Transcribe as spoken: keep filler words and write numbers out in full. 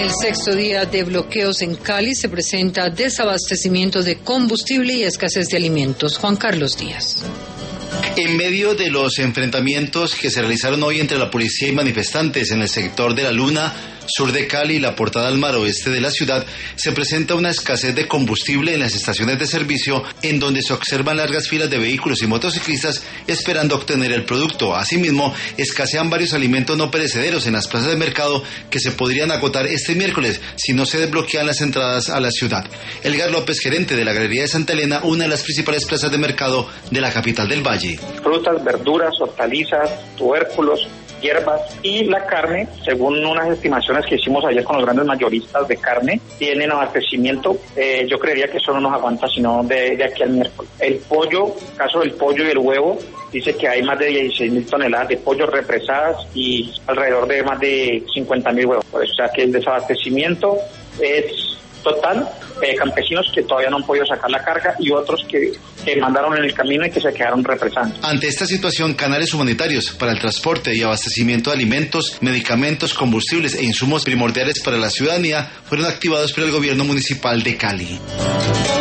el sexto día de bloqueos en Cali se presenta desabastecimiento de combustible y escasez de alimentos. Juan Carlos Díaz. En medio de los enfrentamientos que se realizaron hoy entre la policía y manifestantes en el sector de La Luna, sur de Cali y la Portada al mar oeste de la ciudad, se presenta una escasez de combustible en las estaciones de servicio, en donde se observan largas filas de vehículos y motociclistas esperando obtener el producto. Asimismo, escasean varios alimentos no perecederos en las plazas de mercado que se podrían agotar este miércoles si no se desbloquean las entradas a la ciudad. Elgar López, gerente de la Galería de Santa Elena, una de las principales plazas de mercado de la capital del Valle. Frutas, verduras, hortalizas, tubérculos, hierbas y la carne, según unas estimaciones que hicimos ayer con los grandes mayoristas de carne, tienen abastecimiento. Eh, yo creería que eso no nos aguanta sino de, de aquí al miércoles. El pollo, caso del pollo y el huevo, dice que hay más de dieciséis mil toneladas de pollo represadas y alrededor de más de cincuenta mil huevos. Por eso, o sea que el desabastecimiento es total, eh, campesinos que todavía no han podido sacar la carga y otros que, que mandaron en el camino y que se quedaron represando. Ante esta situación, canales humanitarios para el transporte y abastecimiento de alimentos, medicamentos, combustibles e insumos primordiales para la ciudadanía fueron activados por el gobierno municipal de Cali.